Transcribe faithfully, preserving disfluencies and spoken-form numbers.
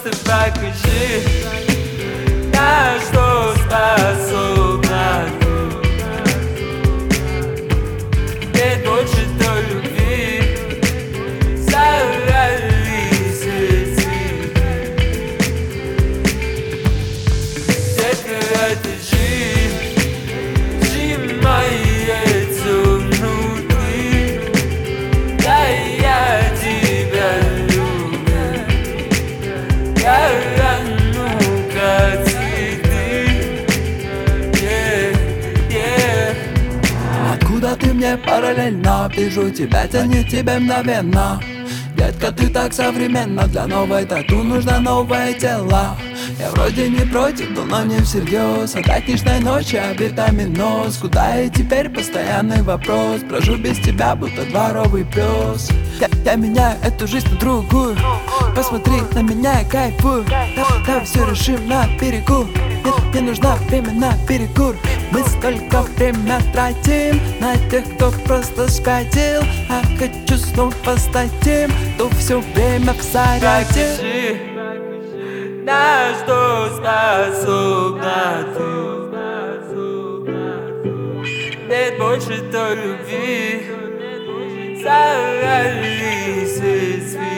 просто покажи, на что способна ты. Нет больше той любви, сорвались эти. Детка, это жизнь сжимается внутри. Да, я тебя люблю, я рану как цветы. Yeah, yeah. Откуда ты мне параллельно? Вижу тебя, тянет тебя мгновенно. Детка, ты так современна. Для новой тату нужно новое тело. Я вроде не против, но не всерьез. От так нежной ночи обитами нос. Куда я теперь? Постоянный вопрос. Брожу без тебя, будто дворовый пес. Я, я меняю эту жизнь на другую. Посмотри на меня, я кайфую. Да, давай все решим на берегу. Мне, мне нужно время на перекур. Мы столько время тратим на тех, кто просто спятил. А хочу снова стать тем, кто все время в заряде. Покажи, на что способна ты. Нет больше той любви, сорвались цветы.